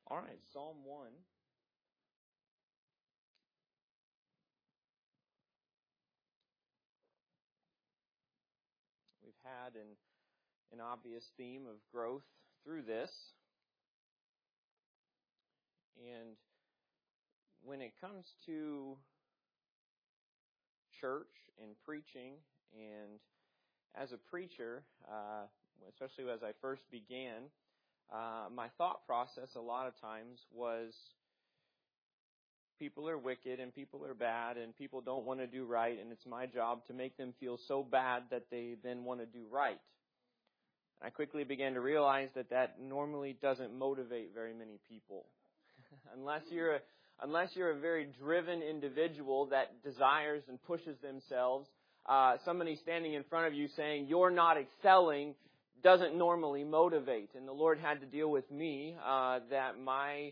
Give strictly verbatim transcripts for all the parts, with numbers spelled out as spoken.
All right, Psalm one. We've had an, an obvious theme of growth through this. And when it comes to church and preaching, and as a preacher, uh, especially as I first began, uh, my thought process a lot of times was people are wicked and people are bad and people don't want to do right, and it's my job to make them feel so bad that they then want to do right. I quickly began to realize that that normally doesn't motivate very many people. unless you're a, unless you're a very driven individual that desires and pushes themselves, uh, somebody standing in front of you saying you're not excelling doesn't normally motivate. And the Lord had to deal with me uh, that my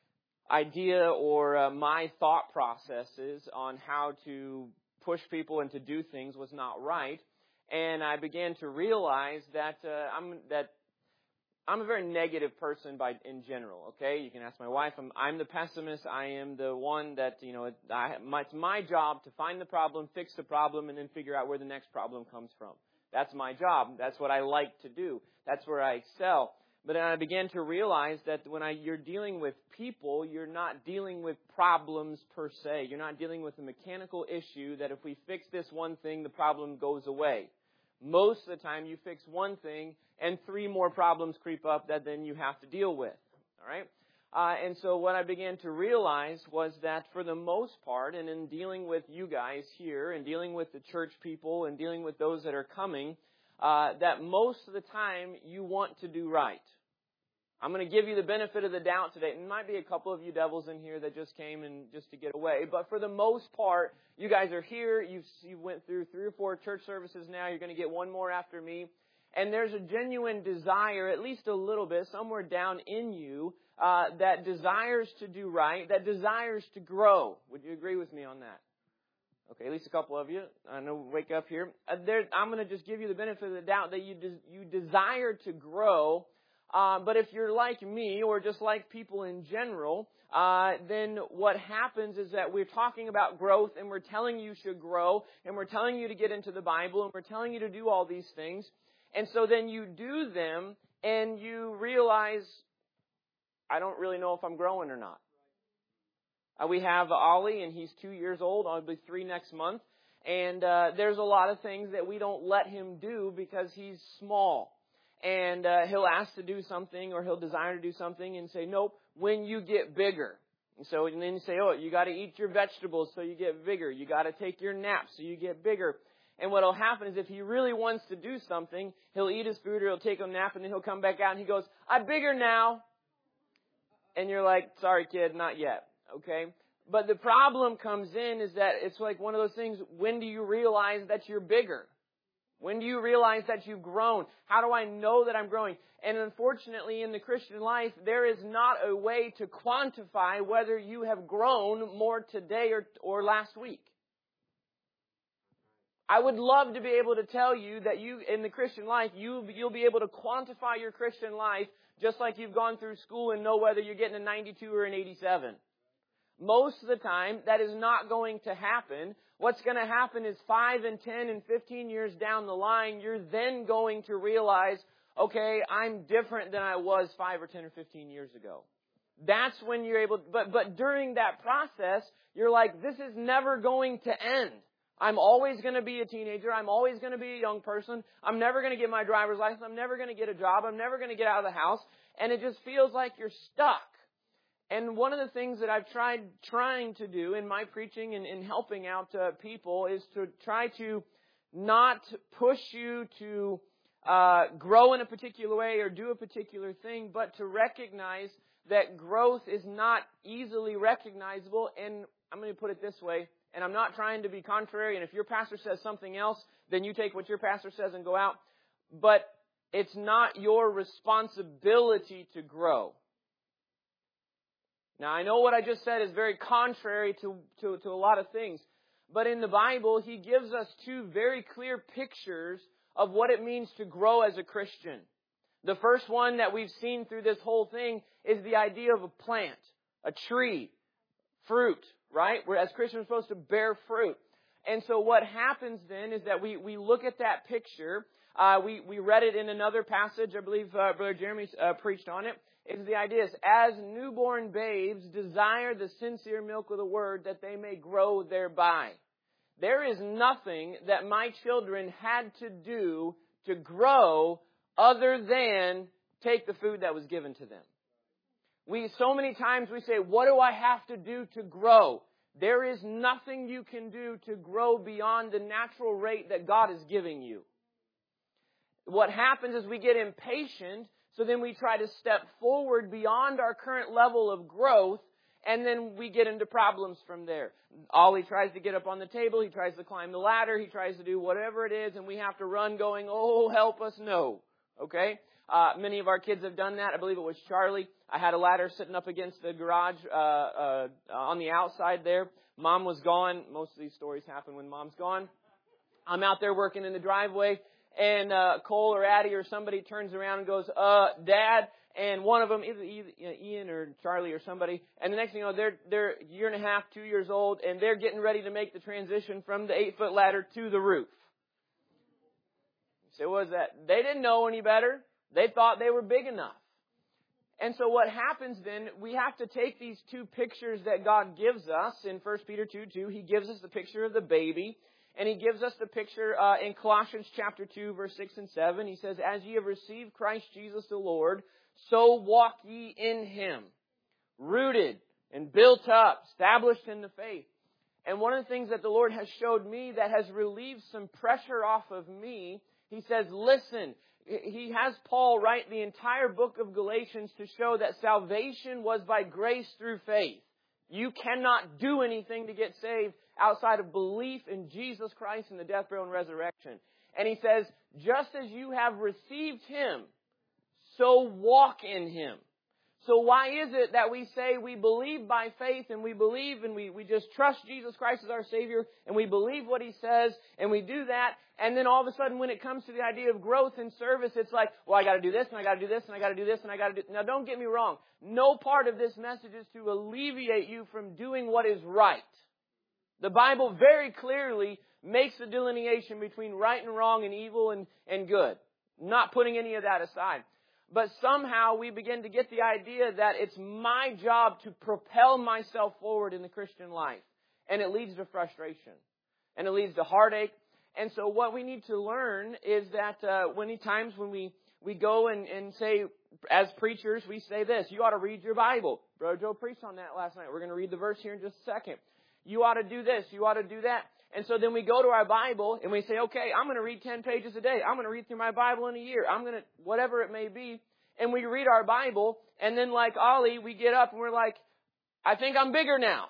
idea or uh, my thought processes on how to push people and to do things was not right. And I began to realize that uh, I'm that I'm a very negative person by in general. Okay, you can ask my wife. I'm I'm the pessimist. I am the one that you know. I, my, it's my job to find the problem, fix the problem, and then figure out where the next problem comes from. That's my job. That's what I like to do. That's where I excel. But then I began to realize that when I, you're dealing with people, you're not dealing with problems per se. You're not dealing with a mechanical issue that if we fix this one thing, the problem goes away. Most of the time, you fix one thing, and three more problems creep up that then you have to deal with. All right? Uh, and so what I began to realize was that for the most part, and in dealing with you guys here, and dealing with the church people, and dealing with those that are coming, uh, that most of the time you want to do right. I'm going to give you the benefit of the doubt today. There might be a couple of you devils in here that just came and just to get away. But for the most part, you guys are here. You've, you went through three or four church services now. You're going to get one more after me. And there's a genuine desire, at least a little bit, somewhere down in you, uh, that desires to do right, that desires to grow. Would you agree with me on that? Okay, at least a couple of you. I know, wake up here. Uh, there, I'm going to just give you the benefit of the doubt that you des- you desire to grow. Uh, but if you're like me, or just like people in general, uh, then what happens is that we're talking about growth, and we're telling you should grow, and we're telling you to get into the Bible, and we're telling you to do all these things. And so then you do them, and you realize, I don't really know if I'm growing or not. Uh, we have Ollie, and he's two years old. I'll be three next month. And uh, there's a lot of things that we don't let him do because he's small. And uh, he'll ask to do something, or he'll desire to do something and say, nope, when you get bigger. And so and then you say, oh, you got to eat your vegetables so you get bigger. You got to take your naps so you get bigger. And what will happen is if he really wants to do something, he'll eat his food or he'll take a nap, and then he'll come back out and he goes, I'm bigger now. And you're like, sorry, kid, not yet. Okay? But the problem comes in is that it's like one of those things, when do you realize that you're bigger? When do you realize that you've grown? How do I know that I'm growing? And unfortunately, in the Christian life, there is not a way to quantify whether you have grown more today or, or last week. I would love to be able to tell you that you, in the Christian life, you, you'll be able to quantify your Christian life just like you've gone through school and know whether you're getting a ninety-two or an eighty-seven. Most of the time, that is not going to happen. What's going to happen is five and ten and fifteen years down the line, you're then going to realize, okay, I'm different than I was five or ten or fifteen years ago. That's when you're able, but, but during that process, you're like, this is never going to end. I'm always going to be a teenager. I'm always going to be a young person. I'm never going to get my driver's license. I'm never going to get a job. I'm never going to get out of the house. And it just feels like you're stuck. And one of the things that I've tried trying to do in my preaching and in helping out uh, people is to try to not push you to uh, grow in a particular way or do a particular thing, but to recognize that growth is not easily recognizable. And I'm going to put it this way, and I'm not trying to be contrary, and if your pastor says something else, then you take what your pastor says and go out. But it's not your responsibility to grow. Now, I know what I just said is very contrary to, to, to a lot of things. But in the Bible, He gives us two very clear pictures of what it means to grow as a Christian. The first one that we've seen through this whole thing is the idea of a plant, a tree, fruit, right? We're, as Christians, we're supposed to bear fruit. And so what happens then is that we, we look at that picture. Uh, we, we read it in another passage. I believe uh, Brother Jeremy uh, preached on it. It's the idea is, as newborn babes desire the sincere milk of the Word that they may grow thereby. There is nothing that my children had to do to grow other than take the food that was given to them. We, so many times we say, what do I have to do to grow? There is nothing you can do to grow beyond the natural rate that God is giving you. What happens is we get impatient, so then we try to step forward beyond our current level of growth, and then we get into problems from there. Ollie tries to get up on the table, he tries to climb the ladder, he tries to do whatever it is, and we have to run going, oh, help us, no. Okay? Uh, many of our kids have done that. I believe it was Charlie. I had a ladder sitting up against the garage uh, uh, on the outside there. Mom was gone. Most of these stories happen when Mom's gone. I'm out there working in the driveway, and uh, Cole or Addie or somebody turns around and goes, uh, Dad, and one of them, either, either Ian or Charlie or somebody, and the next thing you know, they're, they're a year and a half, two years old, and they're getting ready to make the transition from the eight-foot ladder to the roof. So what was that? They didn't know any better. They thought they were big enough. And so what happens then, we have to take these two pictures that God gives us in First Peter two two. He gives us the picture of the baby. And He gives us the picture uh, in Colossians chapter two, verse six and seven. He says, as ye have received Christ Jesus the Lord, so walk ye in Him, rooted and built up, established in the faith. And one of the things that the Lord has showed me that has relieved some pressure off of me, He says, listen, He has Paul write the entire book of Galatians to show that salvation was by grace through faith. You cannot do anything to get saved outside of belief in Jesus Christ and the death, burial, and resurrection. And he says, just as you have received Him, so walk in Him. So why is it that we say we believe by faith and we believe and we, we just trust Jesus Christ as our Savior and we believe what He says and we do that, and then all of a sudden when it comes to the idea of growth and service, it's like, well, I got to do this and I got to do this and I got to do this and I got to do... Now don't get me wrong. No part of this message is to alleviate you from doing what is right. The Bible very clearly makes the delineation between right and wrong and evil and, and good. Not putting any of that aside. But somehow we begin to get the idea that it's my job to propel myself forward in the Christian life. And it leads to frustration. And it leads to heartache. And so what we need to learn is that uh, many times when we, we go and, and say, as preachers, we say this, you ought to read your Bible. Brother Joe preached on that last night. We're going to read the verse here in just a second. You ought to do this. You ought to do that. And so then we go to our Bible and we say, okay, I'm going to read ten pages a day. I'm going to read through my Bible in a year. I'm going to, whatever it may be. And we read our Bible, and then like Ollie, we get up and we're like, I think I'm bigger now.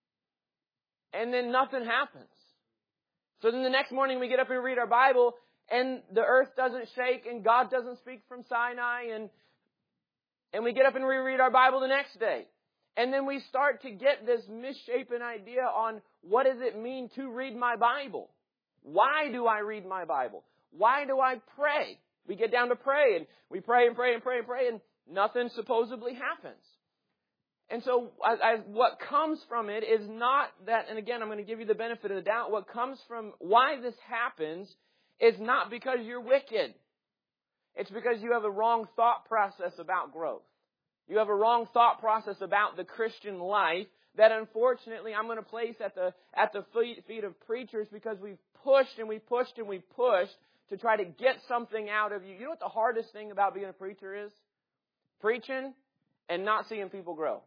And then nothing happens. So then the next morning we get up and read our Bible, and the earth doesn't shake, and God doesn't speak from Sinai, and and we get up and reread our Bible the next day. And then we start to get this misshapen idea on what does it mean to read my Bible? Why do I read my Bible? Why do I pray? We get down to pray, and we pray and pray and pray and pray, and nothing supposedly happens. And so I, I, what comes from it is not that, and again, I'm going to give you the benefit of the doubt, what comes from why this happens is not because you're wicked. It's because you have a wrong thought process about growth. You have a wrong thought process about the Christian life that unfortunately I'm going to place at the at the feet, feet of preachers because we've pushed and we've pushed and we've pushed to try to get something out of you. You know what the hardest thing about being a preacher is? Preaching and not seeing people grow.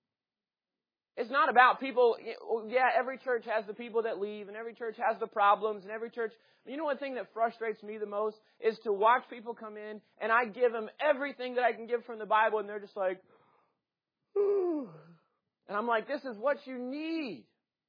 It's not about people, yeah, every church has the people that leave and every church has the problems and every church, you know one thing that frustrates me the most is to watch people come in and I give them everything that I can give from the Bible and they're just like, ooh. And I'm like, this is what you need.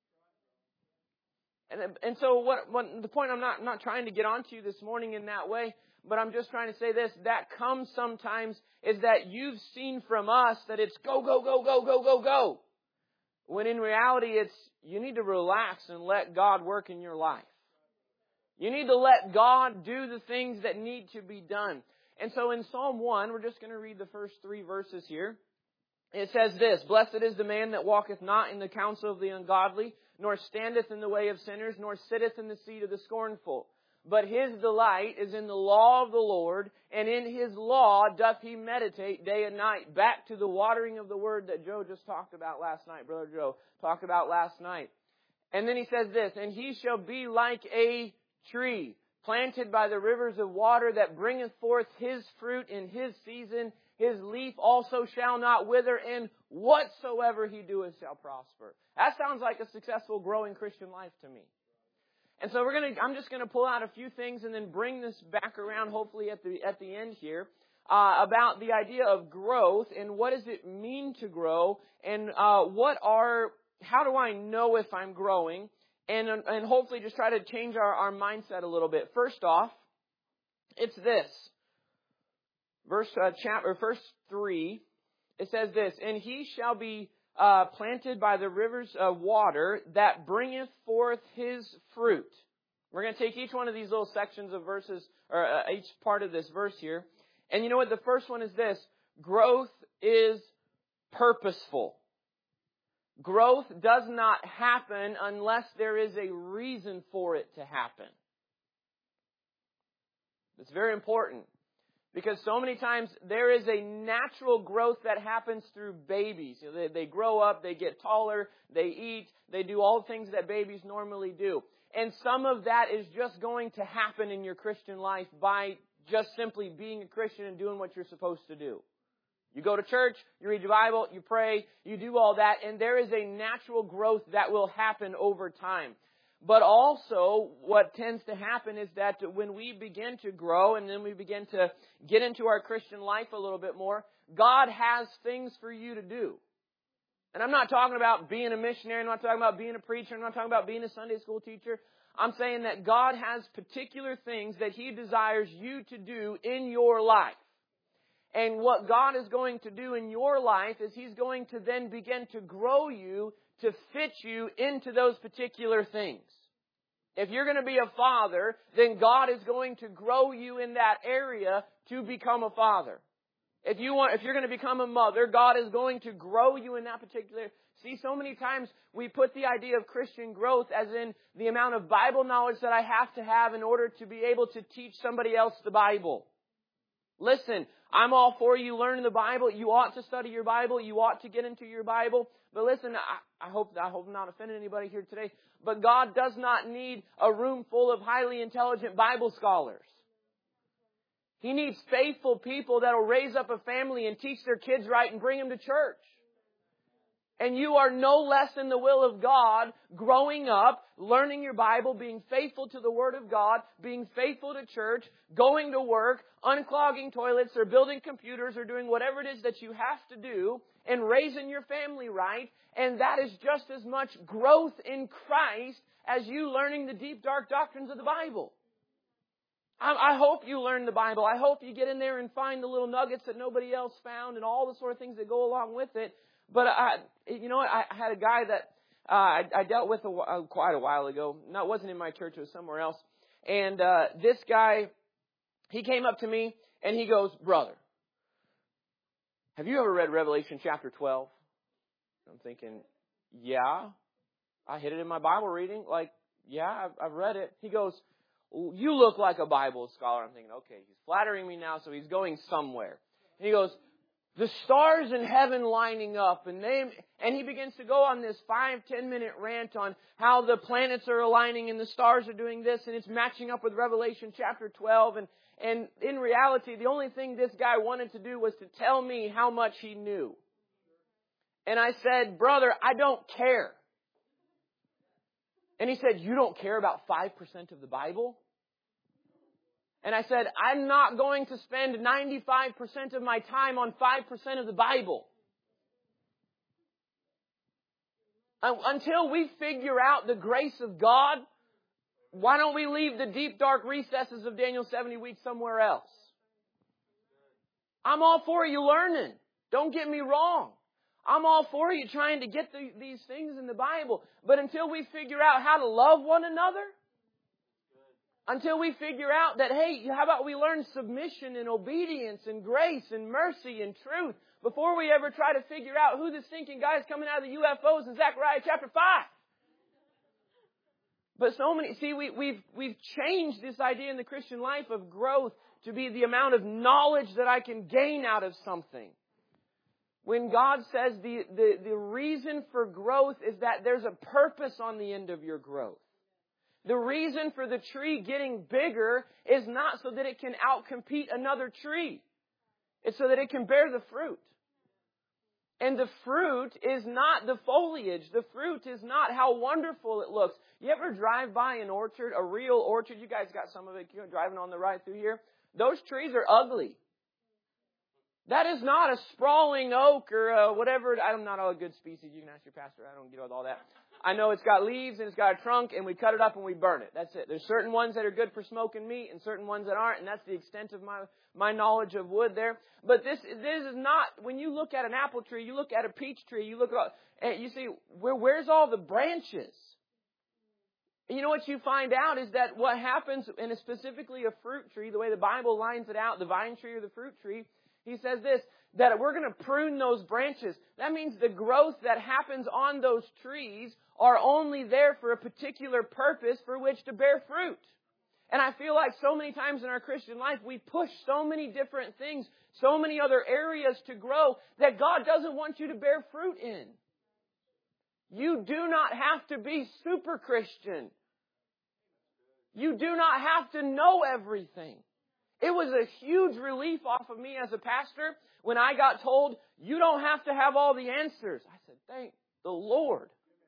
And and so what, what the point I'm not, not trying to get onto you this morning in that way, but I'm just trying to say this, that comes sometimes is that you've seen from us that it's go, go, go, go, go, go, go. When in reality, it's you need to relax and let God work in your life. You need to let God do the things that need to be done. And so in Psalm one, we're just going to read the first three verses here. It says this, "Blessed is the man that walketh not in the counsel of the ungodly, nor standeth in the way of sinners, nor sitteth in the seat of the scornful. But his delight is in the law of the Lord, and in his law doth he meditate day and night." Back to the watering of the word that Joe just talked about last night. Brother Joe talked about last night. And then he says this, "And he shall be like a tree, planted by the rivers of water, that bringeth forth his fruit in his season. His leaf also shall not wither, and whatsoever he doeth shall prosper." That sounds like a successful, growing Christian life to me. And so we're gonna, I'm just going to pull out a few things and then bring this back around, hopefully at the at the end here, uh, about the idea of growth and what does it mean to grow, and uh, what are, how do I know if I'm growing, and and hopefully just try to change our, our mindset a little bit. First off, it's this. Verse uh, chapter, verse three, it says this, "And he shall be uh, planted by the rivers of water, that bringeth forth his fruit." We're going to take each one of these little sections of verses, or uh, each part of this verse here. And you know what? The first one is this: growth is purposeful. Growth does not happen unless there is a reason for it to happen. It's very important. Because so many times there is a natural growth that happens through babies. You know, they, they grow up, they get taller, they eat, they do all the things that babies normally do. And some of that is just going to happen in your Christian life by just simply being a Christian and doing what you're supposed to do. You go to church, you read your Bible, you pray, you do all that, and there is a natural growth that will happen over time. But also, what tends to happen is that when we begin to grow and then we begin to get into our Christian life a little bit more, God has things for you to do. And I'm not talking about being a missionary, I'm not talking about being a preacher, I'm not talking about being a Sunday school teacher. I'm saying that God has particular things that He desires you to do in your life. And what God is going to do in your life is He's going to then begin to grow you to fit you into those particular things. If you're going to be a father, then God is going to grow you in that area to become a father. If you want, if you're going to become a mother, God is going to grow you in that particular. See, so many times we put the idea of Christian growth as in the amount of Bible knowledge that I have to have in order to be able to teach somebody else the Bible. Listen, I'm all for you learning the Bible. You ought to study your Bible. You ought to get into your Bible. But listen, I, I hope I hope I'm not offending anybody here today. But God does not need a room full of highly intelligent Bible scholars. He needs faithful people that will raise up a family and teach their kids right and bring them to church. And you are no less in the will of God, growing up, learning your Bible, being faithful to the Word of God, being faithful to church, going to work, unclogging toilets, or building computers, or doing whatever it is that you have to do, and raising your family right. And that is just as much growth in Christ as you learning the deep, dark doctrines of the Bible. I hope you learn the Bible. I hope you get in there and find the little nuggets that nobody else found and all the sort of things that go along with it. But, I, you know what, I had a guy that uh, I, I dealt with a, uh, quite a while ago. No, it wasn't in my church. It was somewhere else. And uh, this guy, he came up to me and he goes, "Brother, have you ever read Revelation chapter twelve? I'm thinking, yeah. I hit it in my Bible reading. Like, yeah, I've, I've read it. He goes, "You look like a Bible scholar." I'm thinking, okay, he's flattering me now, so he's going somewhere. And he goes, "The stars in heaven lining up," and they, and he begins to go on this five, ten minute rant on how the planets are aligning and the stars are doing this, and it's matching up with Revelation chapter twelve. And, and in reality, the only thing this guy wanted to do was to tell me how much he knew. And I said, "Brother, I don't care." And he said, "You don't care about five percent of the Bible?" And I said, "I'm not going to spend ninety-five percent of my time on five percent of the Bible. Until we figure out the grace of God, why don't we leave the deep, dark recesses of Daniel's seventy weeks somewhere else?" I'm all for you learning. Don't get me wrong. I'm all for you trying to get the, these things in the Bible. But until we figure out how to love one another, Until we figure out that, hey, how about we learn submission and obedience and grace and mercy and truth before we ever try to figure out who this thinking guy is coming out of the U F Os in Zechariah chapter five. But so many, see, we, we've, we've changed this idea in the Christian life of growth to be the amount of knowledge that I can gain out of something. When God says the, the, the reason for growth is that there's a purpose on the end of your growth. The reason for the tree getting bigger is not so that it can outcompete another tree. It's so that it can bear the fruit. And the fruit is not the foliage. The fruit is not how wonderful it looks. You ever drive by an orchard, a real orchard? You guys got some of it, you know, driving on the ride through here. Those trees are ugly. That is not a sprawling oak or a whatever. I'm not all a good species. You can ask your pastor. I don't get all that. I know it's got leaves and it's got a trunk and we cut it up and we burn it. That's it. There's certain ones that are good for smoking meat and certain ones that aren't, and that's the extent of my my knowledge of wood there. But this this is not, when you look at an apple tree, you look at a peach tree, you look at, and you see, where where's all the branches? You know what you find out is that what happens, and specifically a fruit tree, the way the Bible lines it out, the vine tree or the fruit tree, he says this, that we're going to prune those branches. That means the growth that happens on those trees are only there for a particular purpose for which to bear fruit. And I feel like so many times in our Christian life, we push so many different things, so many other areas to grow that God doesn't want you to bear fruit in. You do not have to be super Christian. You do not have to know everything. It was a huge relief off of me as a pastor when I got told, you don't have to have all the answers. I said, thank the Lord.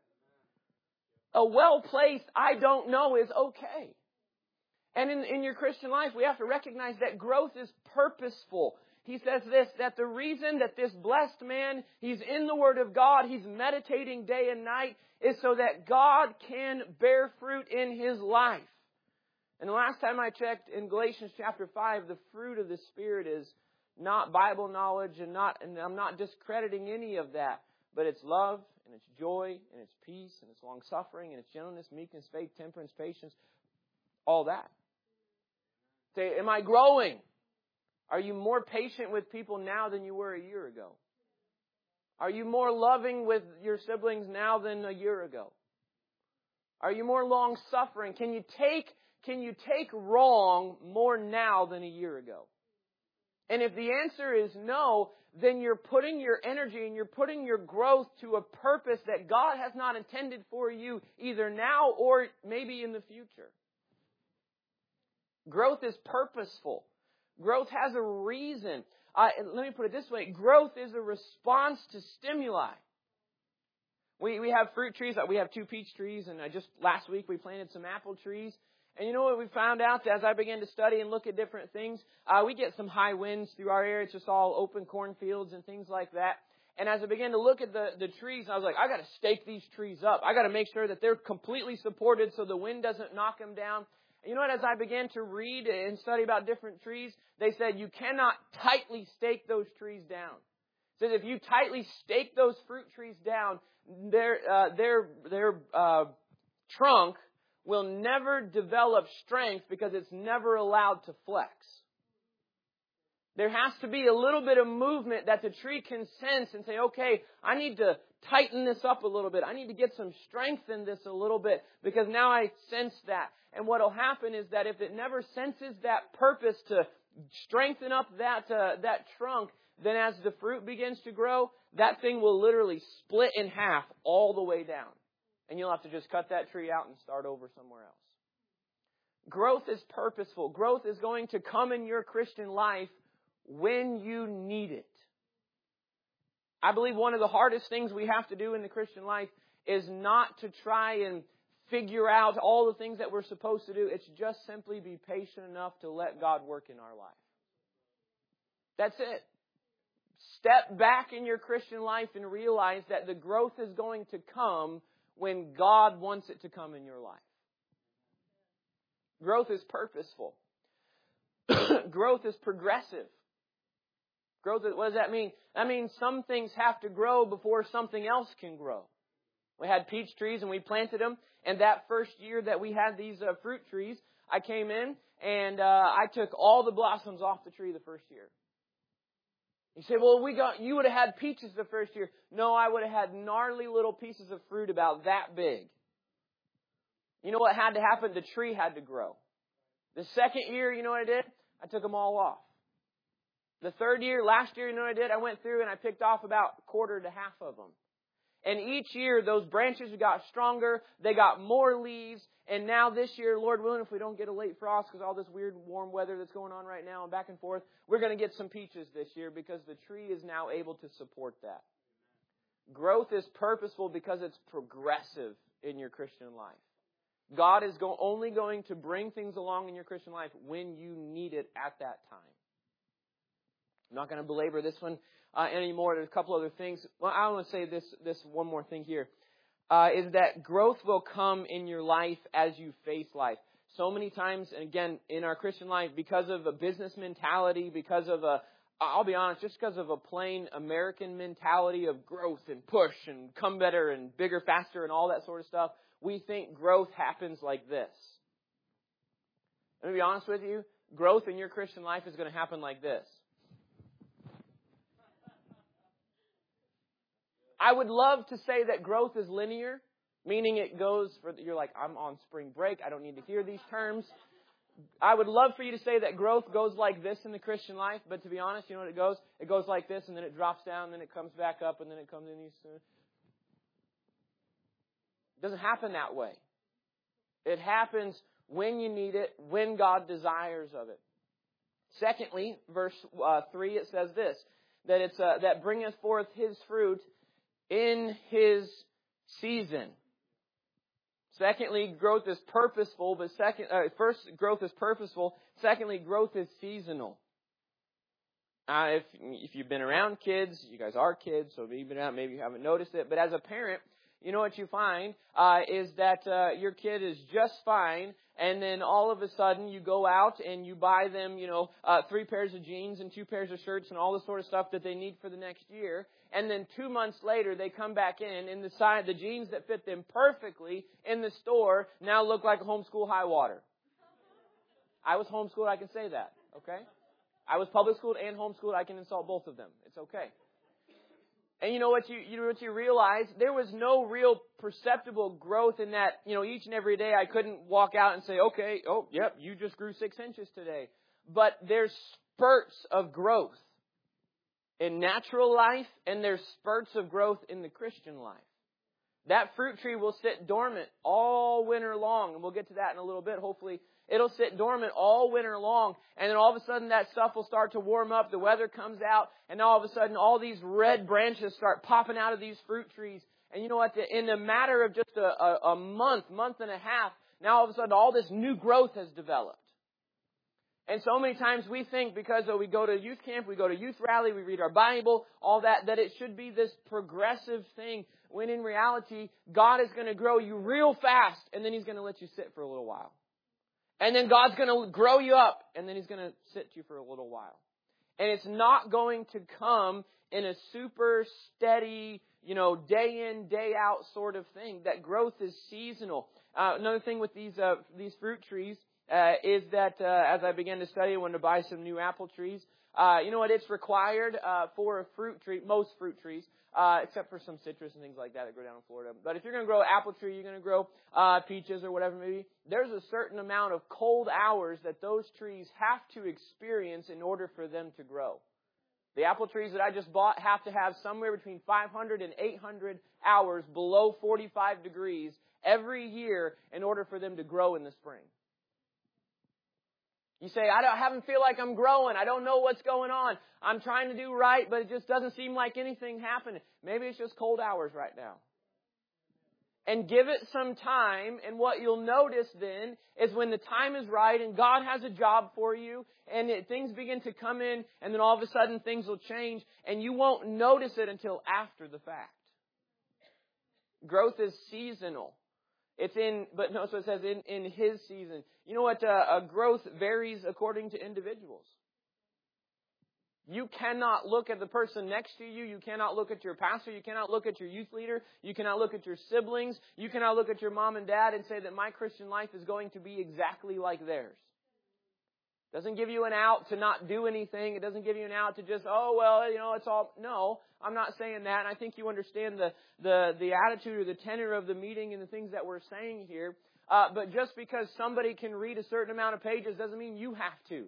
A well-placed, I don't know is okay. And in, in your Christian life, we have to recognize that growth is purposeful. He says this, that the reason that this blessed man, he's in the Word of God, he's meditating day and night, is so that God can bear fruit in his life. And the last time I checked, in Galatians chapter five, the fruit of the Spirit is not Bible knowledge, and not, and I'm not discrediting any of that, but it's love, and it's joy, and it's peace, and it's long-suffering, and it's gentleness, meekness, faith, temperance, patience, all that. Say, am I growing? Are you more patient with people now than you were a year ago? Are you more loving with your siblings now than a year ago? Are you more long-suffering? Can you take Can you take wrong more now than a year ago? And if the answer is no, then you're putting your energy and you're putting your growth to a purpose that God has not intended for you either now or maybe in the future. Growth is purposeful. Growth has a reason. Uh, let me put it this way. Growth is a response to stimuli. We we have fruit trees. We have two peach trees, and uh, just last week we planted some apple trees. And you know what we found out as I began to study and look at different things? Uh, we get some high winds through our area. It's just all open cornfields and things like that. And as I began to look at the, the trees, I was like, I got to stake these trees up. I got to make sure that they're completely supported so the wind doesn't knock them down. And you know what? As I began to read and study about different trees, they said you cannot tightly stake those trees down. It says if you tightly stake those fruit trees down, their uh, their their uh, trunk will never develop strength because it's never allowed to flex. There has to be a little bit of movement that the tree can sense and say, okay, I need to tighten this up a little bit. I need to get some strength in this a little bit because now I sense that. And what will happen is that if it never senses that purpose to strengthen up that uh, that trunk, then as the fruit begins to grow, that thing will literally split in half all the way down. And you'll have to just cut that tree out and start over somewhere else. Growth is purposeful. Growth is going to come in your Christian life when you need it. I believe one of the hardest things we have to do in the Christian life is not to try and figure out all the things that we're supposed to do. It's just simply be patient enough to let God work in our life. That's it. Step back in your Christian life and realize that the growth is going to come when God wants it to come in your life. Growth is purposeful. Growth is progressive. Growth, what does that mean? That means some things have to grow before something else can grow. We had peach trees and we planted them. And that first year that we had these uh, fruit trees, I came in and uh, I took all the blossoms off the tree the first year. You say, well, we got you would have had peaches the first year. No, I would have had gnarly little pieces of fruit about that big. You know what had to happen? The tree had to grow. The second year, you know what I did? I took them all off. The third year, last year, you know what I did? I went through and I picked off about a quarter to half of them. And each year, those branches got stronger. They got more leaves. And now this year, Lord willing, if we don't get a late frost because all this weird warm weather that's going on right now and back and forth, we're going to get some peaches this year because the tree is now able to support that. Growth is purposeful because it's progressive in your Christian life. God is go- only going to bring things along in your Christian life when you need it at that time. I'm not going to belabor this one uh, anymore. There's a couple other things. Well, I want to say this this one more thing here. Uh, is that growth will come in your life as you face life. So many times, and again, in our Christian life, because of a business mentality, because of a, I'll be honest, just because of a plain American mentality of growth and push and come better and bigger, faster and all that sort of stuff, we think growth happens like this. Let me be honest with you. Growth in your Christian life is going to happen like this. I would love to say that growth is linear, meaning it goes for, you're like, I'm on spring break. I don't need to hear these terms. I would love for you to say that growth goes like this in the Christian life, but to be honest, you know what it goes? It goes like this, and then it drops down, and then it comes back up, and then it comes in these. It doesn't happen that way. It happens when you need it, when God desires of it. Secondly, verse uh, three, it says this, that it's uh, that bringeth forth his fruit in his season. Secondly, growth is purposeful, but second, uh, first, growth is purposeful. Secondly, growth is seasonal. Uh, if if you've been around kids, you guys are kids, so maybe you've been around, maybe you haven't noticed it. But as a parent, you know what you find uh, is that uh, your kid is just fine, and then all of a sudden you go out and you buy them, you know, uh, three pairs of jeans and two pairs of shirts and all the sort of stuff that they need for the next year. And then two months later, they come back in, and the side, the jeans that fit them perfectly in the store now look like a homeschool high water. I was homeschooled, I can say that, okay? I was public schooled and homeschooled, I can insult both of them. It's okay. And you know what you, you know what you realize? There was no real perceptible growth in that, you know, each and every day I couldn't walk out and say, okay, oh, yep, you just grew six inches today. But there's spurts of growth in natural life, and there's spurts of growth in the Christian life. That fruit tree will sit dormant all winter long, and we'll get to that in a little bit, hopefully. It'll sit dormant all winter long, and then all of a sudden that stuff will start to warm up, the weather comes out, and all of a sudden all these red branches start popping out of these fruit trees. And you know what? In a matter of just a, a, a month, month and a half, now all of a sudden all this new growth has developed. And so many times we think because oh, we go to youth camp, we go to youth rally, we read our Bible, all that, that it should be this progressive thing, when in reality, God is going to grow you real fast, and then He's going to let you sit for a little while. And then God's going to grow you up, and then He's going to sit you for a little while. And it's not going to come in a super steady, you know, day in, day out sort of thing. That growth is seasonal. Uh, another thing with these uh, these fruit trees, Uh, is that uh, as I began to study, I wanted to buy some new apple trees. Uh, you know what? It's required uh, for a fruit tree, most fruit trees, uh, except for some citrus and things like that that grow down in Florida. But if you're going to grow an apple tree, you're going to grow uh, peaches or whatever it may be, there's a certain amount of cold hours that those trees have to experience in order for them to grow. The apple trees that I just bought have to have somewhere between five hundred and eight hundred hours below forty-five degrees every year in order for them to grow in the spring. You say, I, don't, I haven't feel like I'm growing. I don't know what's going on. I'm trying to do right, but it just doesn't seem like anything happening. Maybe it's just cold hours right now. And give it some time, and what you'll notice then is when the time is right and God has a job for you, and it, things begin to come in, and then all of a sudden things will change, and you won't notice it until after the fact. Growth is seasonal. It's in, but no, so it says in, in His season. You know what? Uh, uh, growth varies according to individuals. You cannot look at the person next to you. You cannot look at your pastor. You cannot look at your youth leader. You cannot look at your siblings. You cannot look at your mom and dad and say that my Christian life is going to be exactly like theirs. It doesn't give you an out to not do anything. It doesn't give you an out to just, oh, well, you know, it's all. No, I'm not saying that. And I think you understand the, the, the attitude or the tenor of the meeting and the things that we're saying here. Uh, but just because somebody can read a certain amount of pages doesn't mean you have to.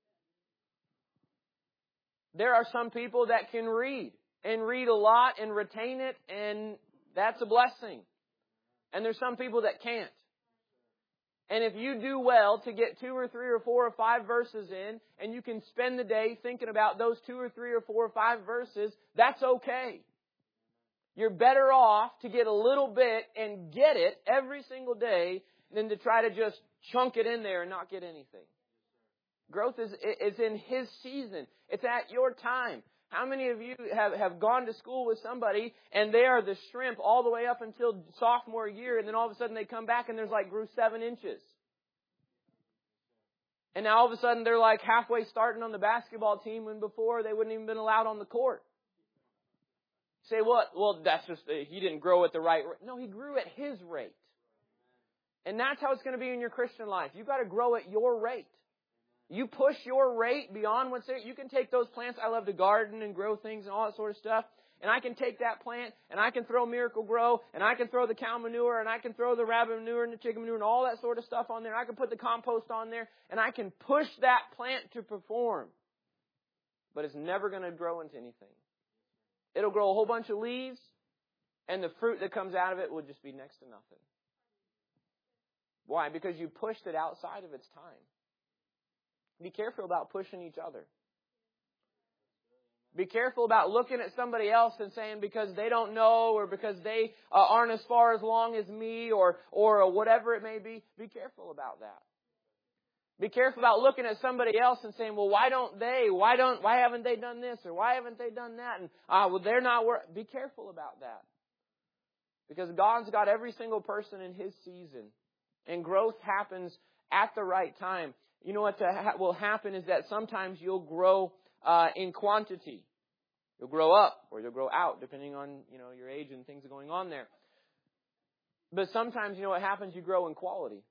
There are some people that can read and read a lot and retain it, and that's a blessing. And there's some people that can't. And if you do well to get two or three or four or five verses in, and you can spend the day thinking about those two or three or four or five verses, that's okay. You're better off to get a little bit and get it every single day than to try to just chunk it in there and not get anything. Growth is, is in His season. It's at your time. How many of you have, have gone to school with somebody and they are the shrimp all the way up until sophomore year, and then all of a sudden they come back and there's like grew seven inches. And now all of a sudden they're like halfway starting on the basketball team when before they wouldn't even been allowed on the court. Say what? Well, that's just, he didn't grow at the right rate. No, he grew at his rate. And that's how it's going to be in your Christian life. You've got to grow at your rate. You push your rate beyond what's there. You can take those plants. I love to garden and grow things and all that sort of stuff. And I can take that plant and I can throw Miracle Grow and I can throw the cow manure and I can throw the rabbit manure and the chicken manure and all that sort of stuff on there. I can put the compost on there and I can push that plant to perform. But it's never going to grow into anything. It'll grow a whole bunch of leaves and the fruit that comes out of it will just be next to nothing. Why? Because you pushed it outside of its time. Be careful about pushing each other. Be careful about looking at somebody else and saying because they don't know or because they uh, aren't as far as long as me or or whatever it may be. Be careful about that. Be careful about looking at somebody else and saying, well, why don't they? Why don't? Why haven't they done this or why haven't they done that? And uh, well, they're not. Wor-. Be careful about that, because God's got every single person in His season, and growth happens at the right time. You know what ha- will happen is that sometimes you'll grow uh, in quantity. You'll grow up or you'll grow out, depending on, you know, your age and things going on there. But sometimes, you know what happens? You grow in quality.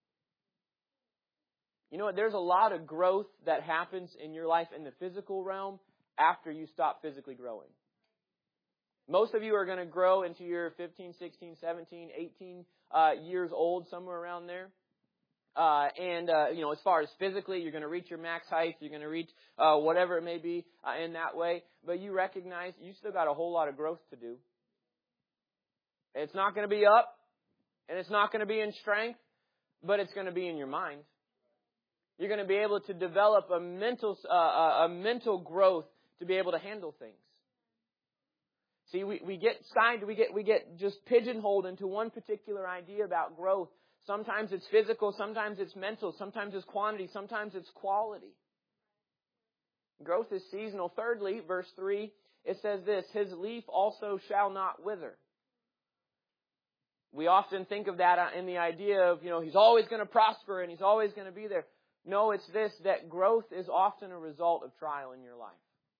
You know what? There's a lot of growth that happens in your life in the physical realm after you stop physically growing. Most of you are going to grow into your fifteen, sixteen, seventeen, eighteen uh, years old, somewhere around there. Uh, and, uh, you know, as far as physically, you're going to reach your max height. You're going to reach uh, whatever it may be uh, in that way. But you recognize you still got a whole lot of growth to do. It's not going to be up, and it's not going to be in strength, but it's going to be in your mind. You're going to be able to develop a mental, uh, a mental growth to be able to handle things. See, we, we get signed, we get we get just pigeonholed into one particular idea about growth. Sometimes it's physical, sometimes it's mental, sometimes it's quantity, sometimes it's quality. Growth is seasonal. Thirdly, verse three, it says this, His leaf also shall not wither. We often think of that in the idea of, you know, He's always going to prosper and He's always going to be there. No, it's this, that growth is often a result of trial in your life.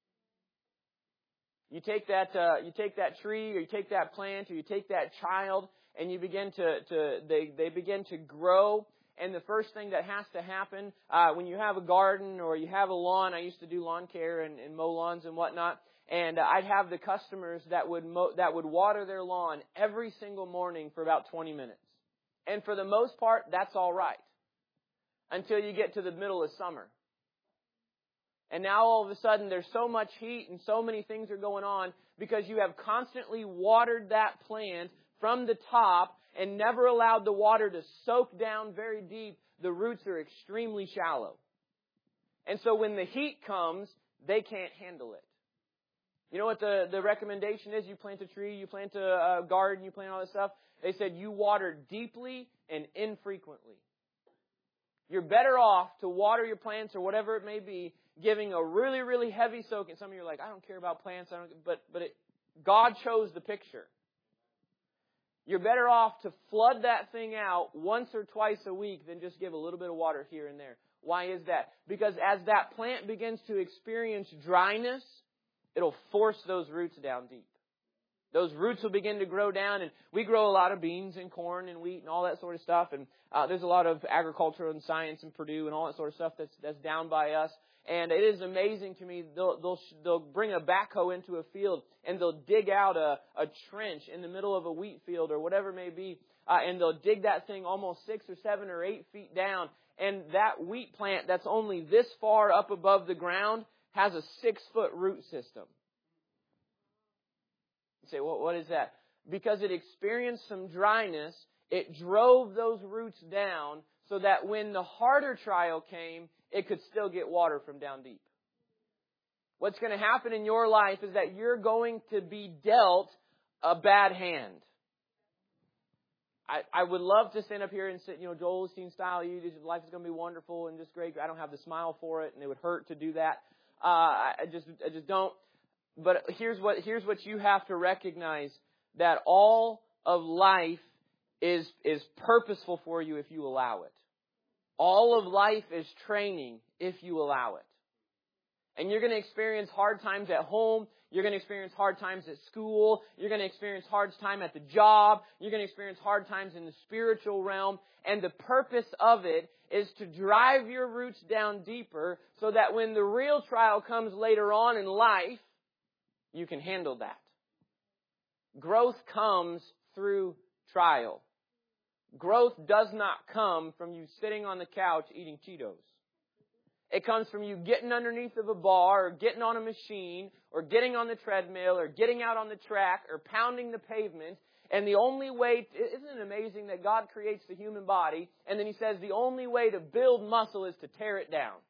You take that, uh, you take that tree, or you take that plant, or you take that child, and you begin to, to they, they begin to grow. And the first thing that has to happen uh, when you have a garden or you have a lawn, I used to do lawn care and, and mow lawns and whatnot, and uh, I'd have the customers that would mow, that would water their lawn every single morning for about twenty minutes. And for the most part, that's all right until you get to the middle of summer. And now all of a sudden there's so much heat and so many things are going on because you have constantly watered that plant from the top and never allowed the water to soak down very deep. The roots are extremely shallow. And so when the heat comes, they can't handle it. You know what the, the recommendation is? You plant a tree, you plant a, a garden, you plant all this stuff. They said you water deeply and infrequently. You're better off to water your plants or whatever it may be, giving a really, really heavy soak. And some of you are like, I don't care about plants, I don't, but but it, God chose the picture. You're better off to flood that thing out once or twice a week than just give a little bit of water here and there. Why is that? Because as that plant begins to experience dryness, it'll force those roots down deep. Those roots will begin to grow down, and we grow a lot of beans and corn and wheat and all that sort of stuff. And uh, there's a lot of agriculture and science in Purdue and all that sort of stuff that's that's down by us. And it is amazing to me. They'll they'll they'll bring a backhoe into a field and they'll dig out a a trench in the middle of a wheat field or whatever it may be, uh, and they'll dig that thing almost six or seven or eight feet down. And that wheat plant that's only this far up above the ground has a six foot root system. You say, well, what is that? Because it experienced some dryness, it drove those roots down so that when the harder trial came, it could still get water from down deep. What's going to happen in your life is that you're going to be dealt a bad hand. I, I would love to stand up here and say, you know, Joel Osteen style, you, life is going to be wonderful and just great. I don't have the smile for it, and it would hurt to do that. Uh, I just, I just don't. But here's what, here's what you have to recognize, that all of life is, is purposeful for you if you allow it. All of life is training if you allow it. And you're going to experience hard times at home. You're going to experience hard times at school. You're going to experience hard times at the job. You're going to experience hard times in the spiritual realm. And the purpose of it is to drive your roots down deeper so that when the real trial comes later on in life, you can handle that. Growth comes through trial. Growth does not come from you sitting on the couch eating Cheetos. It comes from you getting underneath of a bar or getting on a machine or getting on the treadmill or getting out on the track or pounding the pavement. And the only way, isn't it amazing that God creates the human body and then He says the only way to build muscle is to tear it down.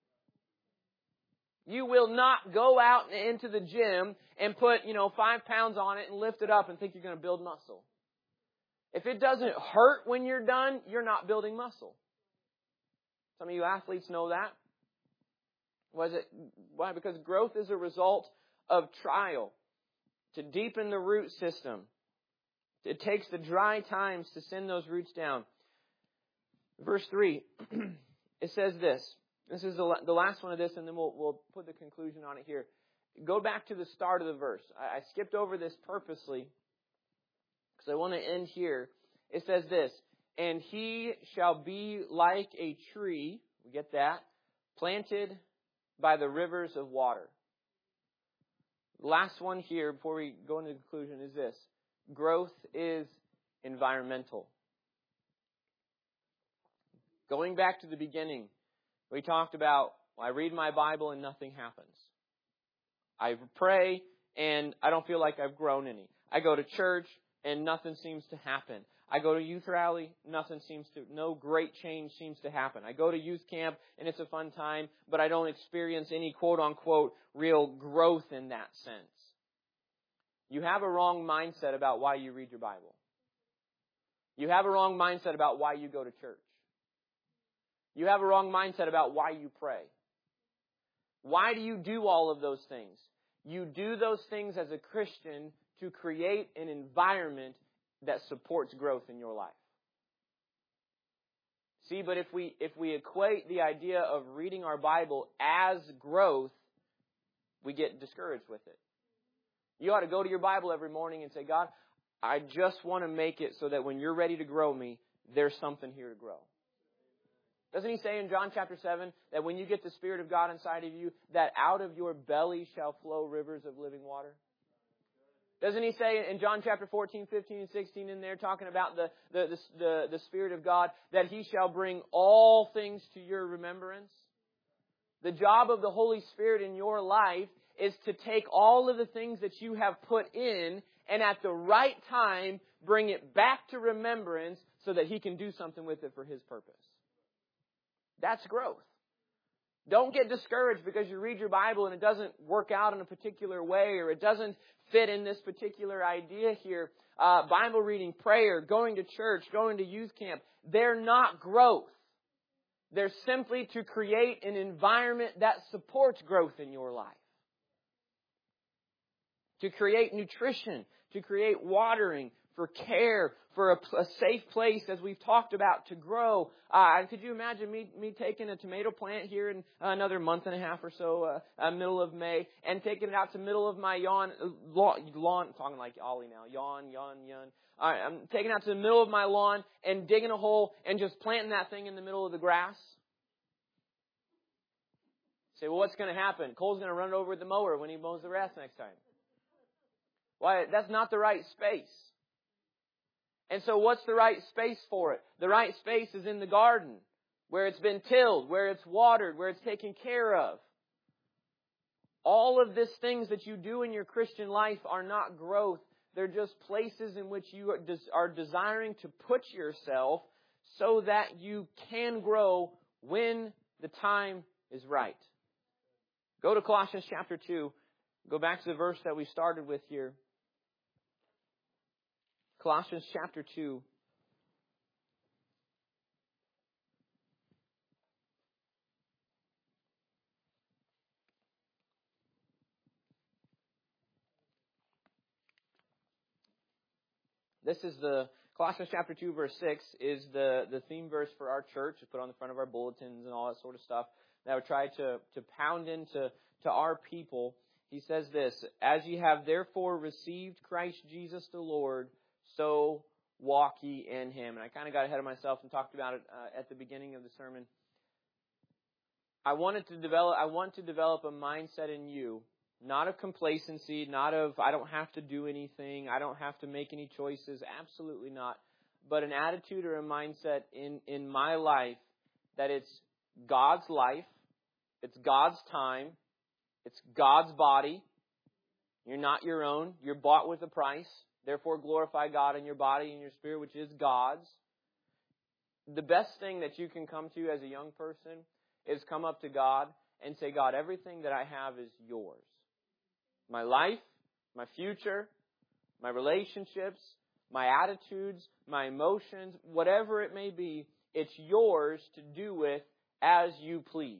You will not go out into the gym and put, you know, five pounds on it and lift it up and think you're going to build muscle. If it doesn't hurt when you're done, you're not building muscle. Some of you athletes know that. Was it? Why? Because growth is a result of trial. To deepen the root system, it takes the dry times to send those roots down. Verse three, it says this. This is the, the last one of this, and then we'll, we'll put the conclusion on it here. Go back to the start of the verse. I, I skipped over this purposely because I want to end here. It says this, and he shall be like a tree, we get that, planted by the rivers of water. Last one here before we go into the conclusion is this. Growth is environmental. Going back to the beginning, we talked about, well, I read my Bible and nothing happens. I pray and I don't feel like I've grown any. I go to church and nothing seems to happen. I go to youth rally, nothing seems to, no great change seems to happen. I go to youth camp and it's a fun time, but I don't experience any quote unquote real growth in that sense. You have a wrong mindset about why you read your Bible. You have a wrong mindset about why you go to church. You have a wrong mindset about why you pray. Why do you do all of those things? You do those things as a Christian to create an environment that supports growth in your life. See, but if we if we equate the idea of reading our Bible as growth, we get discouraged with it. You ought to go to your Bible every morning and say, God, I just want to make it so that when you're ready to grow me, there's something here to grow. Doesn't He say in John chapter seven that when you get the Spirit of God inside of you, that out of your belly shall flow rivers of living water? Doesn't He say in John chapter fourteen, fifteen, and sixteen in there, talking about the, the, the, the, the Spirit of God, that He shall bring all things to your remembrance? The job of the Holy Spirit in your life is to take all of the things that you have put in and at the right time bring it back to remembrance so that He can do something with it for His purpose. That's growth. Don't get discouraged because you read your Bible and it doesn't work out in a particular way or it doesn't fit in this particular idea here. Uh, Bible reading, prayer, going to church, going to youth camp, they're not growth. They're simply to create an environment that supports growth in your life. To create nutrition, to create watering for care, for a, a safe place, as we've talked about, to grow. Uh, could you imagine me me taking a tomato plant here in another month and a half or so, uh, uh, middle of May, and taking it out to middle of my yawn, lawn, lawn talking like Ollie now, yawn, yawn, yawn. All right, I'm taking it out to the middle of my lawn and digging a hole and just planting that thing in the middle of the grass. Say, well, what's going to happen? Cole's going to run it over with the mower when he mows the grass next time. Why? That's not the right space. And so what's the right space for it? The right space is in the garden, where it's been tilled, where it's watered, where it's taken care of. All of these things that you do in your Christian life are not growth. They're just places in which you are desiring to put yourself so that you can grow when the time is right. Go to Colossians chapter two. Go back to the verse that we started with here. Colossians chapter two. This is the, Colossians chapter two verse six is the, the theme verse for our church. It's put on the front of our bulletins and all that sort of stuff. That I would try to, to pound into to our people. He says this, as ye have therefore received Christ Jesus the Lord, so walk ye in Him. And I kind of got ahead of myself and talked about it uh, at the beginning of the sermon. I wanted to develop, I want to develop a mindset in you, not of complacency, not of I don't have to do anything, I don't have to make any choices, absolutely not. But an attitude or a mindset in, in my life that it's God's life, it's God's time, it's God's body. You're not your own. You're bought with a price. Therefore, glorify God in your body and your spirit, which is God's. The best thing that you can come to as a young person is come up to God and say, God, everything that I have is yours. My life, my future, my relationships, my attitudes, my emotions, whatever it may be, it's yours to do with as you please.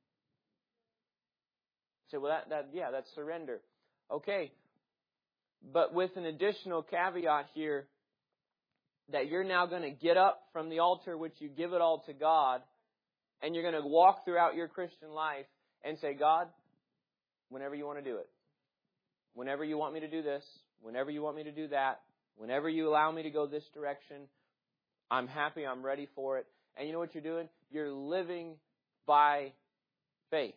Say, well, that, that yeah, that's surrender. Okay. But with an additional caveat here, that you're now going to get up from the altar which you give it all to God, and you're going to walk throughout your Christian life and say, God, whenever you want to do it, whenever you want me to do this, whenever you want me to do that, whenever you allow me to go this direction, I'm happy, I'm ready for it. And you know what you're doing? You're living by faith.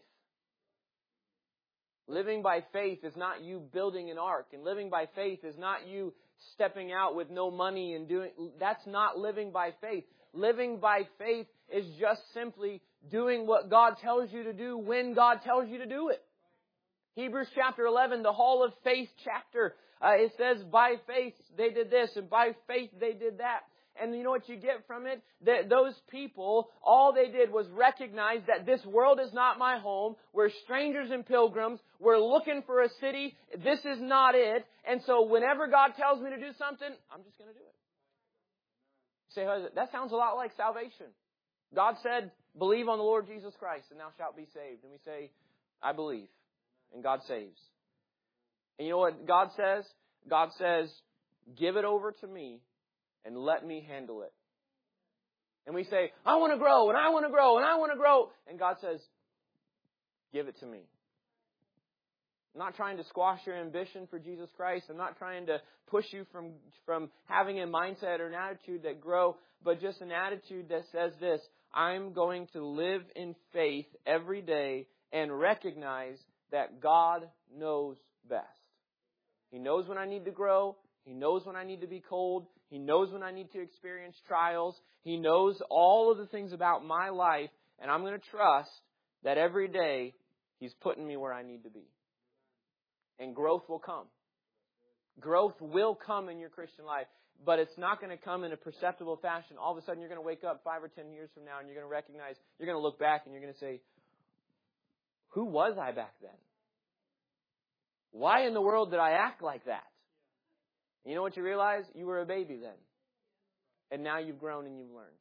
Living by faith is not you building an ark, and living by faith is not you stepping out with no money and doing, that's not living by faith. Living by faith is just simply doing what God tells you to do when God tells you to do it. Hebrews chapter eleven, the Hall of Faith chapter, uh, it says by faith they did this and by faith they did that. And you know what you get from it? That those people, all they did was recognize that this world is not my home. We're strangers and pilgrims. We're looking for a city. This is not it. And so whenever God tells me to do something, I'm just going to do it. You say, that sounds a lot like salvation. God said, believe on the Lord Jesus Christ and thou shalt be saved. And we say, I believe. And God saves. And you know what God says? God says, give it over to me. And let me handle it. And we say, I want to grow, and I want to grow, and I want to grow. And God says, give it to me. I'm not trying to squash your ambition for Jesus Christ. I'm not trying to push you from, from having a mindset or an attitude that grow, but just an attitude that says this, I'm going to live in faith every day and recognize that God knows best. He knows when I need to grow. He knows when I need to be cold. He knows when I need to experience trials. He knows all of the things about my life, and I'm going to trust that every day He's putting me where I need to be. And growth will come. Growth will come in your Christian life, but it's not going to come in a perceptible fashion. All of a sudden, you're going to wake up five or ten years from now, and you're going to recognize, you're going to look back, and you're going to say, who was I back then? Why in the world did I act like that? You know what you realize? You were a baby then. And now you've grown and you've learned.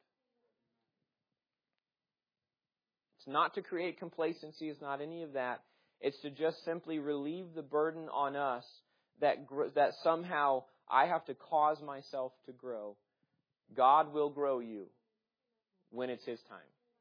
It's not to create complacency. It's not any of that. It's to just simply relieve the burden on us that gr- that somehow I have to cause myself to grow. God will grow you when it's His time.